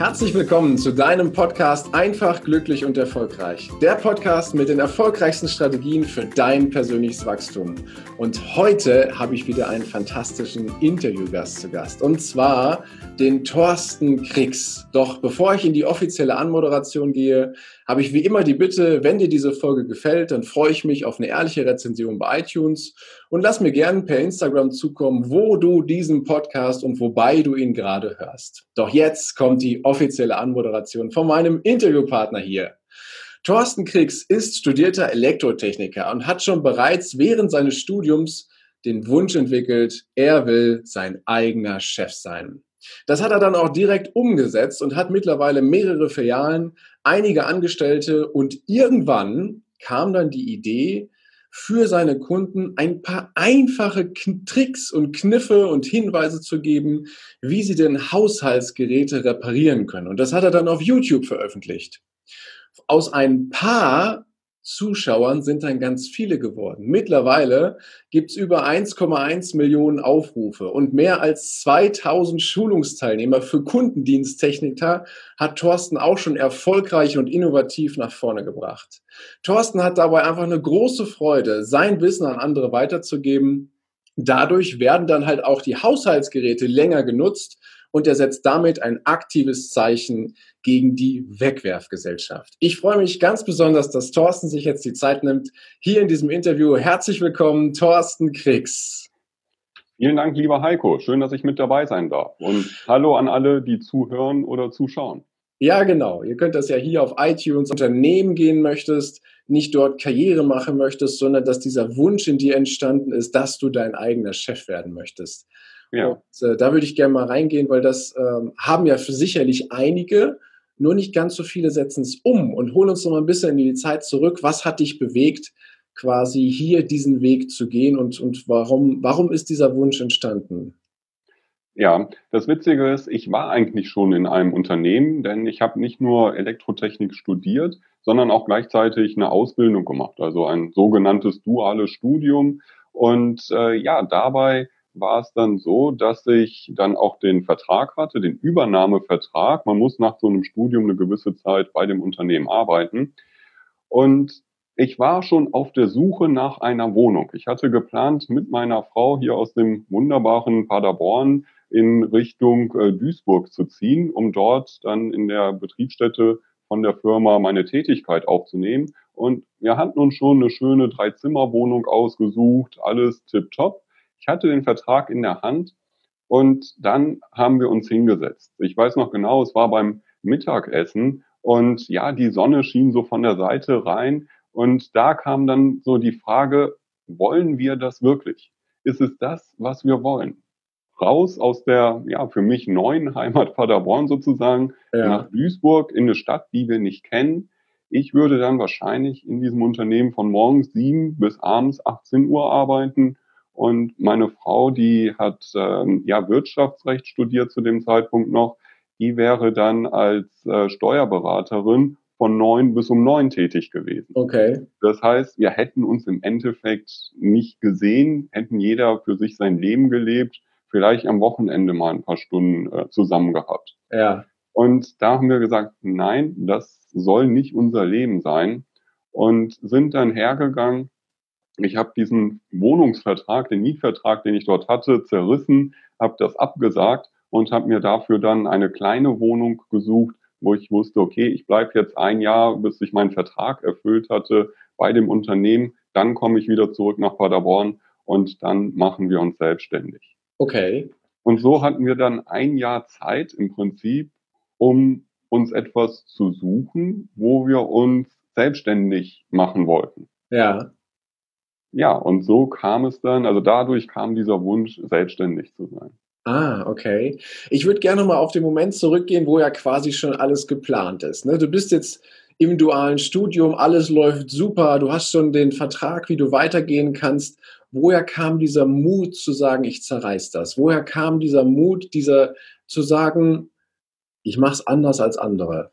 Herzlich willkommen zu deinem Podcast Einfach, glücklich und erfolgreich. Der Podcast mit den erfolgreichsten Strategien für dein persönliches Wachstum. Und heute habe ich wieder einen fantastischen Interviewgast zu Gast. Und zwar den Thorsten Krix. Doch bevor ich in die offizielle Anmoderation gehe, habe ich wie immer die Bitte, wenn dir diese Folge gefällt, dann freue ich mich auf eine ehrliche Rezension bei iTunes und lass mir gerne per Instagram zukommen, wo du diesen Podcast und wobei du ihn gerade hörst. Doch jetzt kommt die offizielle Anmoderation von meinem Interviewpartner hier. Thorsten Krix ist studierter Elektrotechniker und hat schon bereits während seines Studiums den Wunsch entwickelt, er will sein eigener Chef sein. Das hat er dann auch direkt umgesetzt und hat mittlerweile mehrere Filialen, einige Angestellte und irgendwann kam dann die Idee, für seine Kunden ein paar einfache Tricks und Kniffe und Hinweise zu geben, wie sie denn Haushaltsgeräte reparieren können. Und das hat er dann auf YouTube veröffentlicht. Aus ein paar Zuschauern sind dann ganz viele geworden. Mittlerweile gibt es über 1,1 Millionen Aufrufe und mehr als 2000 Schulungsteilnehmer für Kundendiensttechniker hat Thorsten auch schon erfolgreich und innovativ nach vorne gebracht. Thorsten hat dabei einfach eine große Freude, sein Wissen an andere weiterzugeben. Dadurch werden dann halt auch die Haushaltsgeräte länger genutzt und er setzt damit ein aktives Zeichen gegen die Wegwerfgesellschaft. Ich freue mich ganz besonders, dass Thorsten sich jetzt die Zeit nimmt, hier in diesem Interview. Herzlich willkommen, Thorsten Krix. Vielen Dank, lieber Heiko. Schön, dass ich mit dabei sein darf. Und hallo an alle, die zuhören oder zuschauen. Ja, genau. Ihr könnt das ja hier auf iTunes Unternehmen gehen möchtest, nicht dort Karriere machen möchtest, sondern dass dieser Wunsch in dir entstanden ist, dass du dein eigener Chef werden möchtest. Ja. Und da würde ich gerne mal reingehen, weil das haben ja für sicherlich einige, nur nicht ganz so viele setzen es um und holen uns noch mal ein bisschen in die Zeit zurück. Was hat dich bewegt, quasi hier diesen Weg zu gehen und warum ist dieser Wunsch entstanden? Ja, das Witzige ist, ich war eigentlich schon in einem Unternehmen, denn ich habe nicht nur Elektrotechnik studiert, sondern auch gleichzeitig eine Ausbildung gemacht, also ein sogenanntes duales Studium. Und dabei war es dann so, dass ich dann auch den Vertrag hatte, den Übernahmevertrag. Man muss nach so einem Studium eine gewisse Zeit bei dem Unternehmen arbeiten. Und ich war schon auf der Suche nach einer Wohnung. Ich hatte geplant, mit meiner Frau hier aus dem wunderbaren Paderborn in Richtung Duisburg zu ziehen, um dort dann in der Betriebsstätte von der Firma meine Tätigkeit aufzunehmen. Und wir hatten uns schon eine schöne 3-Zimmer-Wohnung ausgesucht, alles tipptopp. Ich hatte den Vertrag in der Hand und dann haben wir uns hingesetzt. Ich weiß noch genau, es war beim Mittagessen und ja, die Sonne schien so von der Seite rein und da kam dann so die Frage, wollen wir das wirklich? Ist es das, was wir wollen? Raus aus der, ja, für mich neuen Heimat Paderborn sozusagen, nach Duisburg in eine Stadt, die wir nicht kennen. Ich würde dann wahrscheinlich in diesem Unternehmen von morgens 7 bis abends 18 Uhr arbeiten. Und meine Frau, die hat Wirtschaftsrecht studiert zu dem Zeitpunkt noch, die wäre dann als Steuerberaterin von 9 bis um 9 tätig gewesen. Okay. Das heißt, wir hätten uns im Endeffekt nicht gesehen, hätten jeder für sich sein Leben gelebt, vielleicht am Wochenende mal ein paar Stunden zusammen gehabt. Ja. Und da haben wir gesagt, nein, das soll nicht unser Leben sein und sind dann hergegangen. Ich habe diesen Wohnungsvertrag, den Mietvertrag, den ich dort hatte, zerrissen, habe das abgesagt und habe mir dafür dann eine kleine Wohnung gesucht, wo ich wusste, okay, ich bleibe jetzt ein Jahr, bis ich meinen Vertrag erfüllt hatte bei dem Unternehmen. Dann komme ich wieder zurück nach Paderborn und dann machen wir uns selbstständig. Okay. Und so hatten wir dann ein Jahr Zeit im Prinzip, um uns etwas zu suchen, wo wir uns selbstständig machen wollten. Ja. Ja, und so kam es dann, also dadurch kam dieser Wunsch, selbstständig zu sein. Ah, okay. Ich würde gerne noch mal auf den Moment zurückgehen, wo ja quasi schon alles geplant ist, ne? Du bist jetzt im dualen Studium, alles läuft super, du hast schon den Vertrag, wie du weitergehen kannst. Woher kam dieser Mut zu sagen: „Ich zerreiß das?“ Woher kam dieser Mut, zu sagen: „Ich mache es anders als andere?“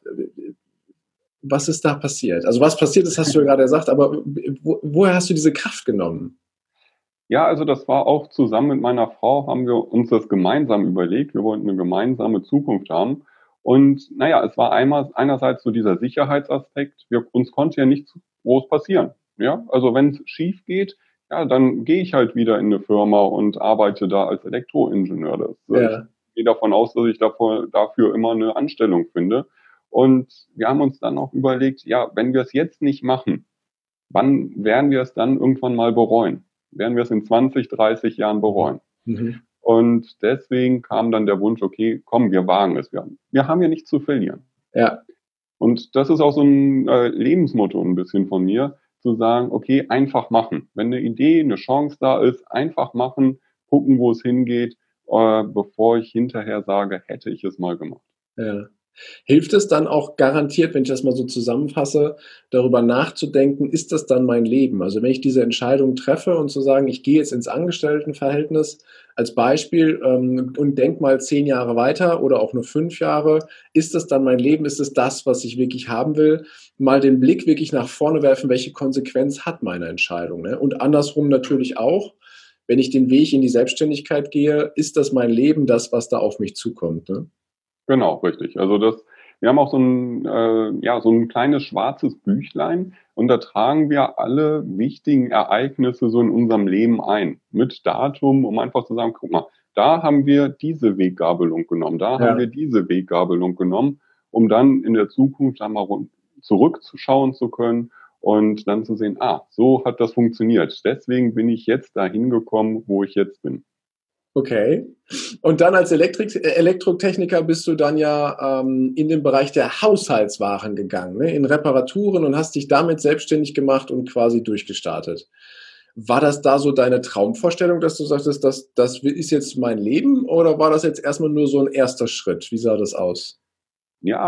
Was ist da passiert? Also, was passiert ist, hast du ja grade gesagt, aber woher hast du diese Kraft genommen? Ja, also das war auch zusammen mit meiner Frau, haben wir uns das gemeinsam überlegt. Wir wollten eine gemeinsame Zukunft haben. Und naja, es war einerseits so dieser Sicherheitsaspekt, uns konnte ja nichts groß passieren. Ja, also wenn es schief geht, ja, dann gehe ich halt wieder in eine Firma und arbeite da als Elektroingenieur. Ich Ja, gehe davon aus, dass ich dafür immer eine Anstellung finde. Und wir haben uns dann auch überlegt, ja, wenn wir es jetzt nicht machen, wann werden wir es dann irgendwann mal bereuen? Werden wir es in 20, 30 Jahren bereuen? mhm. Und deswegen kam dann der Wunsch, okay, komm, wir wagen es. Wir haben ja nichts zu verlieren. Ja, Und das ist auch so ein Lebensmotto ein bisschen von mir, zu sagen, okay, einfach machen. Wenn eine Idee, eine Chance da ist, einfach machen, gucken, wo es hingeht, bevor ich hinterher sage, hätte ich es mal gemacht. ja. Hilft es dann auch garantiert, wenn ich das mal so zusammenfasse, darüber nachzudenken, ist das dann mein Leben? Also wenn ich diese Entscheidung treffe und zu sagen, ich gehe jetzt ins Angestelltenverhältnis als Beispiel und denk mal 10 Jahre weiter oder auch nur 5 Jahre, ist das dann mein Leben? Ist es das, was ich wirklich haben will? Mal den Blick wirklich nach vorne werfen, welche Konsequenz hat meine Entscheidung? Ne? Und andersrum natürlich auch, wenn ich den Weg in die Selbstständigkeit gehe, ist das mein Leben, das, was da auf mich zukommt? Ne? Genau, richtig. Also wir haben auch so ein kleines schwarzes Büchlein und da tragen wir alle wichtigen Ereignisse so in unserem Leben ein. Mit Datum, um einfach zu sagen, guck mal, da haben wir diese Weggabelung genommen, da haben wir Ja. diese Weggabelung genommen, um dann in der Zukunft einmal zurückzuschauen zu können und dann zu sehen, so hat das funktioniert. Deswegen bin ich jetzt dahin gekommen, wo ich jetzt bin. Okay. Und dann als Elektrotechniker bist du dann ja in den Bereich der Haushaltswaren gegangen, ne? In Reparaturen und hast dich damit selbstständig gemacht und quasi durchgestartet. War das da so deine Traumvorstellung, dass du sagtest, das ist jetzt mein Leben oder war das jetzt erstmal nur so ein erster Schritt? Wie sah das aus? Ja,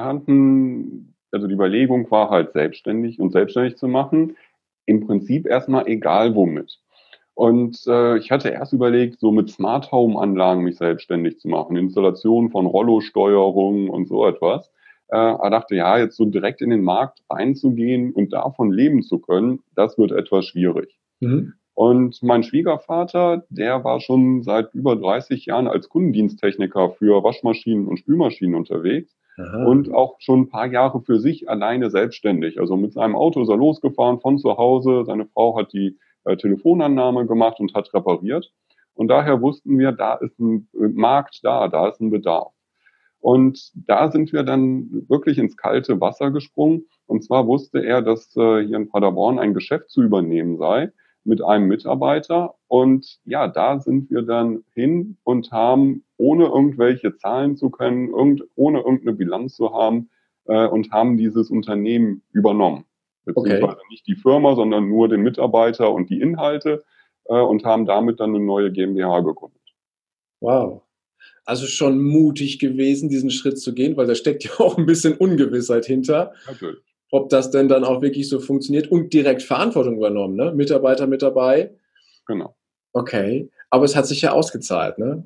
also die Überlegung war halt selbstständig zu machen. Im Prinzip erstmal egal womit. Und ich hatte erst überlegt, so mit Smart Home Anlagen mich selbstständig zu machen, Installation von Rollo-Steuerung und so etwas. Aber dachte, ja, jetzt so direkt in den Markt reinzugehen und davon leben zu können, das wird etwas schwierig. Mhm. Und mein Schwiegervater, der war schon seit über 30 Jahren als Kundendiensttechniker für Waschmaschinen und Spülmaschinen unterwegs Aha. und auch schon ein paar Jahre für sich alleine selbstständig. Also mit seinem Auto ist er losgefahren von zu Hause. Seine Frau hat die Telefonannahme gemacht und hat repariert. Und daher wussten wir, da ist ein Markt da ist ein Bedarf. Und da sind wir dann wirklich ins kalte Wasser gesprungen. Und zwar wusste er, dass hier in Paderborn ein Geschäft zu übernehmen sei mit einem Mitarbeiter. Und ja, da sind wir dann hin und haben, ohne irgendwelche Zahlen zu können, ohne irgendeine Bilanz zu haben, und haben dieses Unternehmen übernommen. Okay. Beziehungsweise nicht die Firma, sondern nur den Mitarbeiter und die Inhalte, und haben damit dann eine neue GmbH gegründet. Wow. Also schon mutig gewesen, diesen Schritt zu gehen, weil da steckt ja auch ein bisschen Ungewissheit hinter, Natürlich, ob das denn dann auch wirklich so funktioniert und direkt Verantwortung übernommen, ne? Mitarbeiter mit dabei. genau. Okay, aber es hat sich ja ausgezahlt, ne?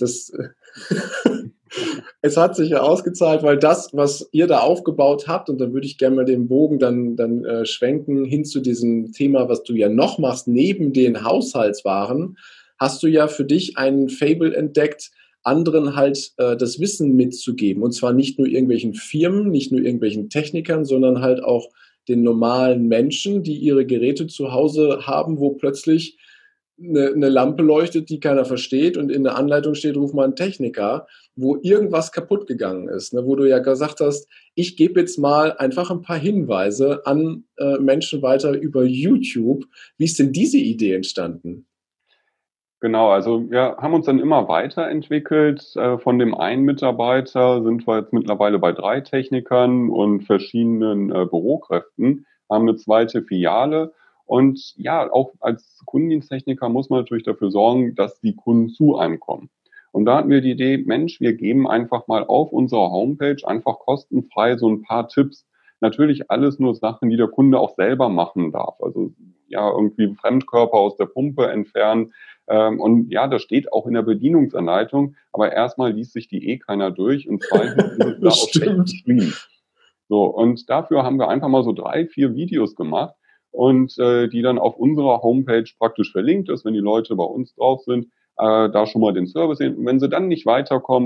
Es hat sich ja ausgezahlt, weil das, was ihr da aufgebaut habt, und da würde ich gerne mal den Bogen dann schwenken hin zu diesem Thema, was du ja noch machst, neben den Haushaltswaren, hast du ja für dich einen Fable entdeckt, anderen halt das Wissen mitzugeben. Und zwar nicht nur irgendwelchen Firmen, nicht nur irgendwelchen Technikern, sondern halt auch den normalen Menschen, die ihre Geräte zu Hause haben, wo plötzlich eine Lampe leuchtet, die keiner versteht und in der Anleitung steht, ruf mal einen Techniker, wo irgendwas kaputt gegangen ist, ne? Wo du ja gesagt hast, ich gebe jetzt mal einfach ein paar Hinweise an Menschen weiter über YouTube. Wie ist denn diese Idee entstanden? Genau, also wir haben uns dann immer weiterentwickelt. Von dem einen Mitarbeiter sind wir jetzt mittlerweile bei 3 Technikern und verschiedenen Bürokräften, haben eine zweite Filiale. Und ja, auch als Kundendiensttechniker muss man natürlich dafür sorgen, dass die Kunden zu einem kommen. Und da hatten wir die Idee, Mensch, wir geben einfach mal auf unserer Homepage einfach kostenfrei so ein paar Tipps. Natürlich alles nur Sachen, die der Kunde auch selber machen darf. Also ja, irgendwie Fremdkörper aus der Pumpe entfernen, und ja, das steht auch in der Bedienungsanleitung, aber erstmal liest sich die keiner durch und zweitens ist es da Das auch schlecht stimmt. beschrieben. So, und dafür haben wir einfach mal so 3, 4 Videos gemacht und die dann auf unserer Homepage praktisch verlinkt ist, wenn die Leute bei uns drauf sind, da schon mal den Service sehen. Und wenn sie dann nicht weiterkommen,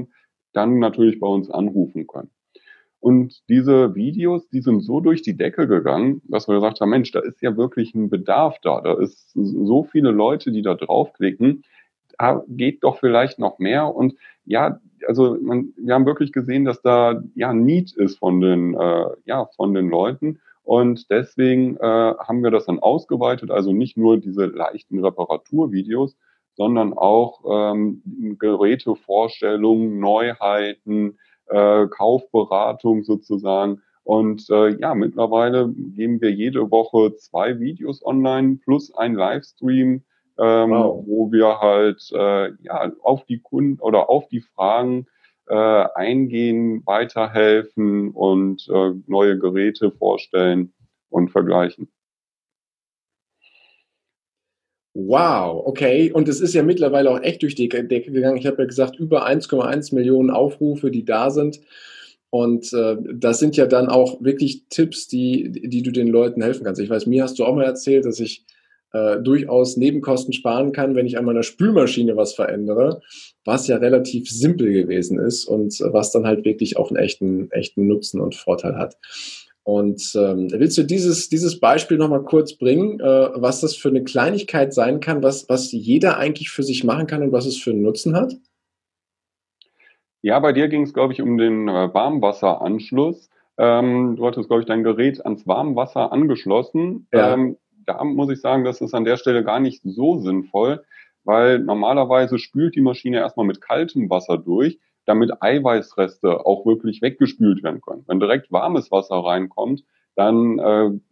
dann natürlich bei uns anrufen können. Und diese Videos, die sind so durch die Decke gegangen, dass wir gesagt haben, Mensch, da ist ja wirklich ein Bedarf da. Da ist so viele Leute, die da draufklicken. Da geht doch vielleicht noch mehr. Und ja, also wir haben wirklich gesehen, dass da ja Need ist von den Leuten. Und deswegen haben wir das dann ausgeweitet, also nicht nur diese leichten Reparaturvideos, sondern auch Gerätevorstellungen, Neuheiten, Kaufberatung sozusagen. Und ja, mittlerweile geben wir jede Woche 2 Videos online plus ein Livestream, Wow. wo wir halt ja auf die Kunden oder auf die Fragen eingehen, weiterhelfen und neue Geräte vorstellen und vergleichen. Wow, okay. Und es ist ja mittlerweile auch echt durch die Decke gegangen. Ich habe ja gesagt, über 1,1 Millionen Aufrufe, die da sind. Und das sind ja dann auch wirklich Tipps, die du den Leuten helfen kannst. Ich weiß, mir hast du auch mal erzählt, dass ich durchaus Nebenkosten sparen kann, wenn ich an meiner Spülmaschine was verändere, was ja relativ simpel gewesen ist und was dann halt wirklich auch einen echten Nutzen und Vorteil hat. Und willst du dieses Beispiel nochmal kurz bringen, was das für eine Kleinigkeit sein kann, was jeder eigentlich für sich machen kann und was es für einen Nutzen hat? Ja, bei dir ging es, glaube ich, um den Warmwasseranschluss. Du hattest, glaube ich, dein Gerät ans Warmwasser angeschlossen. Ja, Da muss ich sagen, das ist an der Stelle gar nicht so sinnvoll, weil normalerweise spült die Maschine erstmal mit kaltem Wasser durch, damit Eiweißreste auch wirklich weggespült werden können. Wenn direkt warmes Wasser reinkommt, dann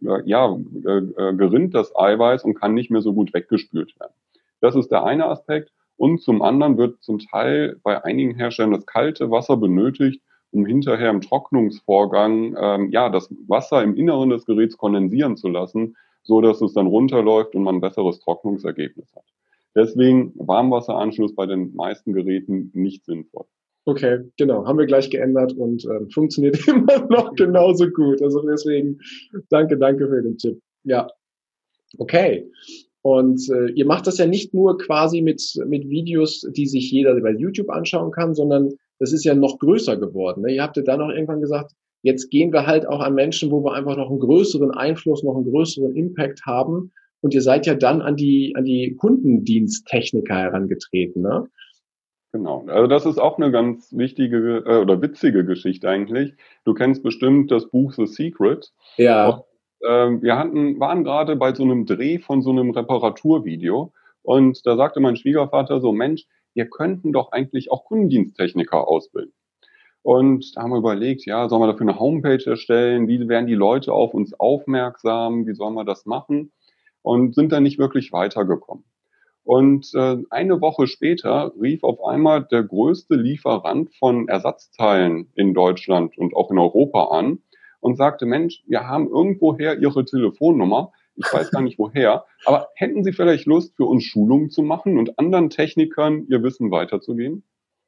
gerinnt das Eiweiß und kann nicht mehr so gut weggespült werden. Das ist der eine Aspekt. Und zum anderen wird zum Teil bei einigen Herstellern das kalte Wasser benötigt, um hinterher im Trocknungsvorgang ja das Wasser im Inneren des Geräts kondensieren zu lassen, so dass es dann runterläuft und man ein besseres Trocknungsergebnis hat. Deswegen Warmwasseranschluss bei den meisten Geräten nicht sinnvoll. okay, genau. Haben wir gleich geändert und funktioniert immer noch genauso gut. Also deswegen danke für den Tipp. Ja, okay. Und ihr macht das ja nicht nur quasi mit Videos, die sich jeder bei YouTube anschauen kann, sondern das ist ja noch größer geworden. Ne? Ihr habt ja dann auch irgendwann gesagt, jetzt gehen wir halt auch an Menschen, wo wir einfach noch einen größeren Einfluss, noch einen größeren Impact haben. Und ihr seid ja dann an die Kundendiensttechniker herangetreten, ne? Genau. Also das ist auch eine ganz wichtige oder witzige Geschichte eigentlich. Du kennst bestimmt das Buch The Secret. Und Ja, waren gerade bei so einem Dreh von so einem Reparaturvideo. Und da sagte mein Schwiegervater so, Mensch, wir könnten doch eigentlich auch Kundendiensttechniker ausbilden. Und da haben wir überlegt, ja, sollen wir dafür eine Homepage erstellen? Wie werden die Leute auf uns aufmerksam? Wie sollen wir das machen? Und sind dann nicht wirklich weitergekommen. Und eine Woche später rief auf einmal der größte Lieferant von Ersatzteilen in Deutschland und auch in Europa an und sagte, Mensch, wir haben irgendwoher Ihre Telefonnummer. Ich weiß gar nicht woher, aber hätten Sie vielleicht Lust, für uns Schulungen zu machen und anderen Technikern ihr Wissen weiterzugeben?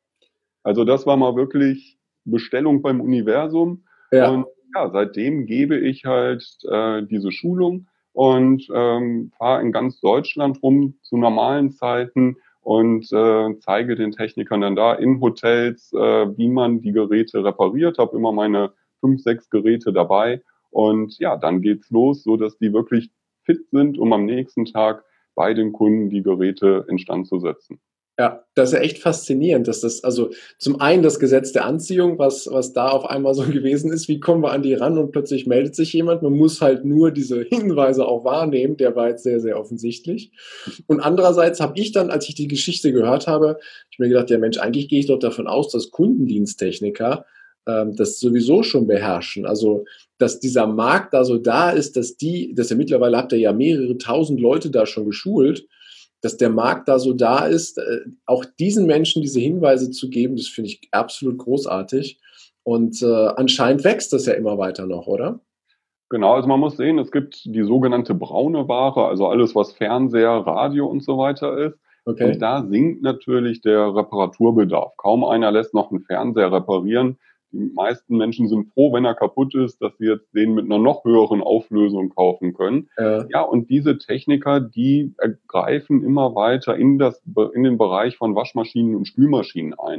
Also das war mal wirklich Bestellung beim Universum. Und ja. ja, seitdem gebe ich halt diese Schulung und fahre in ganz Deutschland rum zu normalen Zeiten und zeige den Technikern dann da in Hotels, wie man die Geräte repariert. Habe immer meine 5, 6 Geräte dabei und ja, dann geht's los, so dass die wirklich fit sind, um am nächsten Tag bei den Kunden die Geräte instand zu setzen. Ja, das ist ja echt faszinierend, dass das, also zum einen das Gesetz der Anziehung, was da auf einmal so gewesen ist, wie kommen wir an die ran und plötzlich meldet sich jemand, man muss halt nur diese Hinweise auch wahrnehmen, der war jetzt sehr, sehr offensichtlich. Und andererseits habe ich dann, als ich die Geschichte gehört habe, ich mir gedacht, ja Mensch, eigentlich gehe ich doch davon aus, dass Kundendiensttechniker das sowieso schon beherrschen. Also, dass dieser Markt da so da ist, dass ihr mittlerweile habt ihr ja mehrere tausend Leute da schon geschult, dass der Markt da so da ist, auch diesen Menschen diese Hinweise zu geben, das finde ich absolut großartig. Und anscheinend wächst das ja immer weiter noch, oder? Genau, also man muss sehen, es gibt die sogenannte braune Ware, also alles, was Fernseher, Radio und so weiter ist. Und Okay. da sinkt natürlich der Reparaturbedarf. Kaum einer lässt noch einen Fernseher reparieren. Die meisten Menschen sind froh, wenn er kaputt ist, dass sie jetzt den mit einer noch höheren Auflösung kaufen können. Äh, Ja, und diese Techniker, die greifen immer weiter in den Bereich von Waschmaschinen und Spülmaschinen ein.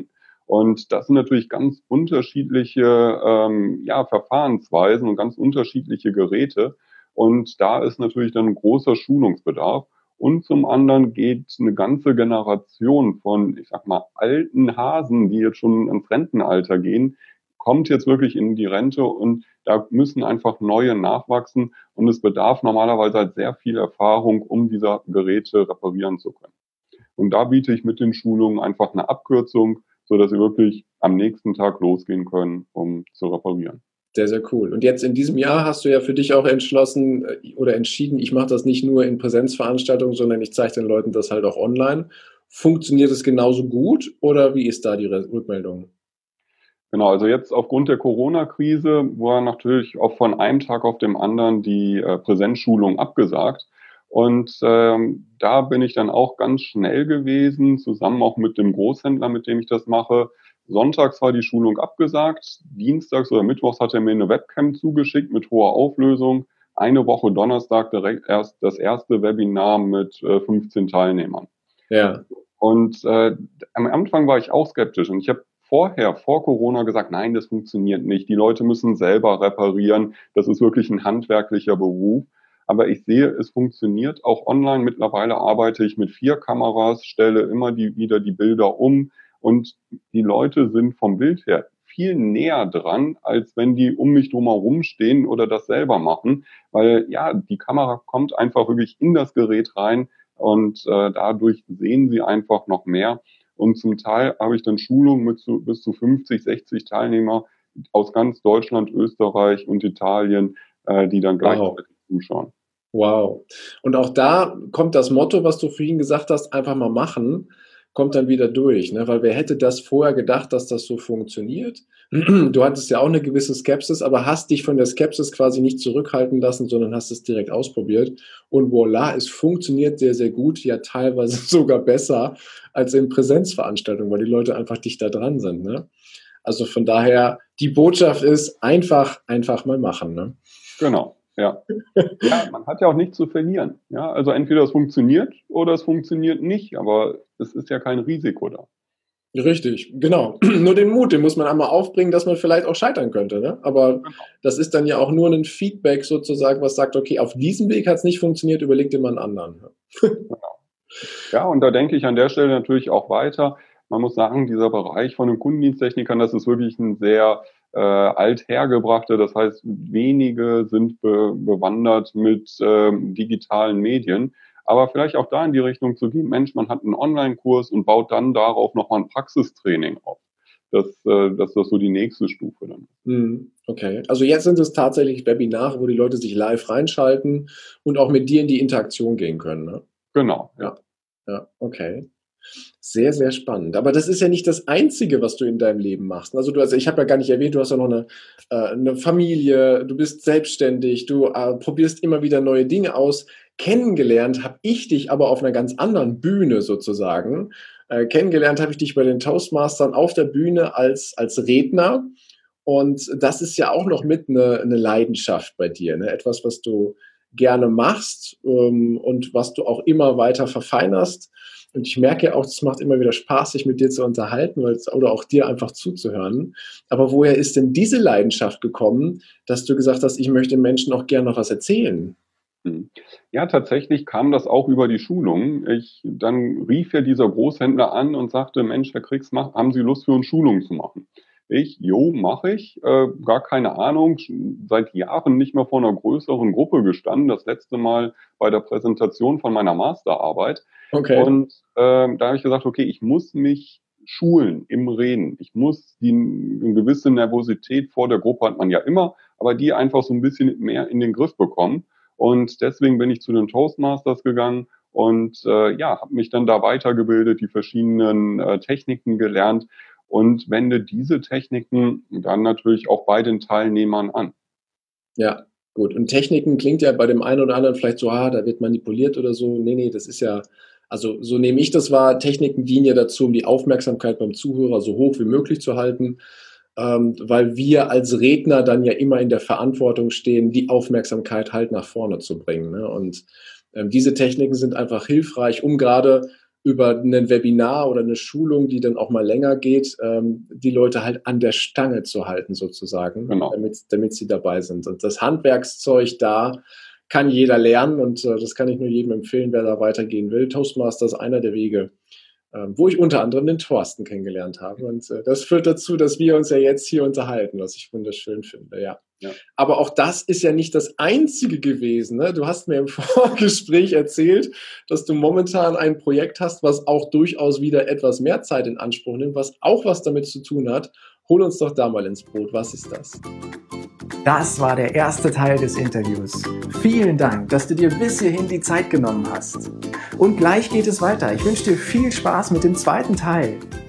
Und das sind natürlich ganz unterschiedliche Verfahrensweisen und ganz unterschiedliche Geräte. Und da ist natürlich dann ein großer Schulungsbedarf. Und zum anderen geht eine ganze Generation von, ich sag mal, alten Hasen, die jetzt schon ins Rentenalter gehen, kommt jetzt wirklich in die Rente und da müssen einfach neue nachwachsen und es bedarf normalerweise halt sehr viel Erfahrung, um diese Geräte reparieren zu können. Und da biete ich mit den Schulungen einfach eine Abkürzung, so dass sie wirklich am nächsten Tag losgehen können, um zu reparieren. Sehr, sehr cool. Und jetzt in diesem Jahr hast du ja für dich auch entschlossen oder entschieden, ich mache das nicht nur in Präsenzveranstaltungen, sondern ich zeige den Leuten das halt auch online. Funktioniert es genauso gut oder wie ist da die Rückmeldung? Genau, also jetzt aufgrund der Corona-Krise war natürlich auch von einem Tag auf den anderen die Präsenzschulung abgesagt. Und da bin ich dann auch ganz schnell gewesen, zusammen auch mit dem Großhändler, mit dem ich das mache. Sonntags war die Schulung abgesagt, dienstags oder mittwochs hat er mir eine Webcam zugeschickt mit hoher Auflösung. Eine Woche Donnerstag direkt erst das erste Webinar mit 15 Teilnehmern. Ja. Und am Anfang war ich auch skeptisch und ich habe vor Corona gesagt, nein, das funktioniert nicht. Die Leute müssen selber reparieren. Das ist wirklich ein handwerklicher Beruf. Aber ich sehe, es funktioniert auch online. Mittlerweile arbeite ich mit 4 Kameras, stelle immer wieder die Bilder um und die Leute sind vom Bild her viel näher dran, als wenn die um mich drumherum stehen oder das selber machen. Weil ja, die Kamera kommt einfach wirklich in das Gerät rein und dadurch sehen sie einfach noch mehr. Und zum Teil habe ich dann Schulungen mit bis zu 50, 60 Teilnehmer aus ganz Deutschland, Österreich und Italien, die dann gleichzeitig zuschauen. Wow. Und auch da kommt das Motto, was du vorhin gesagt hast, einfach mal machen, kommt dann wieder durch, ne? Weil wer hätte das vorher gedacht, dass das so funktioniert? Du hattest ja auch eine gewisse Skepsis, aber hast dich von der Skepsis quasi nicht zurückhalten lassen, sondern hast es direkt ausprobiert. Und voilà, es funktioniert sehr, sehr gut, ja teilweise sogar besser als in Präsenzveranstaltungen, weil die Leute einfach dichter dran sind, ne? Also von daher, die Botschaft ist einfach mal machen, ne? Genau, ja. Ja, man hat ja auch nichts zu verlieren. Ja, also entweder es funktioniert oder es funktioniert nicht, aber es ist ja kein Risiko da. Richtig, genau. Nur den Mut, den muss man einmal aufbringen, dass man vielleicht auch scheitern könnte, ne? Aber Genau. das ist dann ja auch nur ein Feedback sozusagen, was sagt: „Okay, auf diesem Weg hat's nicht funktioniert, überleg dir mal 'n anderen“, ne? Ja, und da denke ich an der Stelle natürlich auch weiter. Man muss sagen, dieser Bereich von den Kundendiensttechnikern, das ist wirklich ein sehr althergebrachter, das heißt, wenige sind bewandert mit digitalen Medien. Aber vielleicht auch da in die Richtung zu gehen, Mensch, man hat einen Online-Kurs und baut dann darauf nochmal ein Praxistraining auf. Dass das so die nächste Stufe dann ist. Mhm, okay. Also jetzt sind es tatsächlich Webinare, wo die Leute sich live reinschalten und auch mit dir in die Interaktion gehen können, ne? Genau, ja. Ja, ja, okay. Sehr, sehr spannend. Aber das ist ja nicht das Einzige, was du in deinem Leben machst. Also ich habe ja gar nicht erwähnt, du hast ja noch eine Familie, du bist selbstständig, du probierst immer wieder neue Dinge aus. Kennengelernt habe ich dich aber auf einer ganz anderen Bühne sozusagen. Kennengelernt habe ich dich bei den Toastmastern auf der Bühne als Redner. Und das ist ja auch noch mit eine Leidenschaft bei dir, ne? Etwas, was du gerne machst und was du auch immer weiter verfeinerst. Und ich merke ja auch, es macht immer wieder Spaß, sich mit dir zu unterhalten oder auch dir einfach zuzuhören. Aber woher ist denn diese Leidenschaft gekommen, dass du gesagt hast, ich möchte den Menschen auch gerne noch was erzählen? Mhm. Ja, tatsächlich kam das auch über die Schulung. Dann rief ja dieser Großhändler an und sagte: „Mensch, Herr Kriegs, haben Sie Lust für uns Schulungen zu machen?“ Ich: „Jo, mache ich.“ Gar keine Ahnung, seit Jahren nicht mehr vor einer größeren Gruppe gestanden. Das letzte Mal bei der Präsentation von meiner Masterarbeit. Okay. Und da habe ich gesagt: „Okay, ich muss mich schulen im Reden. Ich muss die 'ne gewisse Nervosität vor der Gruppe hat man ja immer, aber die einfach so ein bisschen mehr in den Griff bekommen.“ Und deswegen bin ich zu den Toastmasters gegangen und habe mich dann da weitergebildet, die verschiedenen Techniken gelernt und wende diese Techniken dann natürlich auch bei den Teilnehmern an. Ja, gut. Und Techniken klingt ja bei dem einen oder anderen vielleicht so, da wird manipuliert oder so. Ne, ne, das ist ja also, so nehme ich das wahr. Techniken dienen ja dazu, um die Aufmerksamkeit beim Zuhörer so hoch wie möglich zu halten, weil wir als Redner dann ja immer in der Verantwortung stehen, die Aufmerksamkeit halt nach vorne zu bringen, ne? Und, diese Techniken sind einfach hilfreich, um grade über ein Webinar oder eine Schulung, die dann auch mal länger geht, die Leute halt an der Stange zu halten sozusagen, Genau. damit sie dabei sind. Und das Handwerkszeug da kann jeder lernen und das kann ich nur jedem empfehlen, wer da weitergehen will. Toastmaster ist einer der Wege, wo ich unter anderem den Thorsten kennengelernt habe. Und das führt dazu, dass wir uns ja jetzt hier unterhalten, was ich wunderschön finde, ja. Ja. Aber auch das ist ja nicht das Einzige gewesen. Ne? Du hast mir im Vorgespräch erzählt, dass du momentan ein Projekt hast, was auch durchaus wieder etwas mehr Zeit in Anspruch nimmt, was auch was damit zu tun hat. Hol uns doch da mal ins Boot. Was ist das? Das war der erste Teil des Interviews. Vielen Dank, dass du dir bis hierhin die Zeit genommen hast. Und gleich geht es weiter. Ich wünsche dir viel Spaß mit dem zweiten Teil.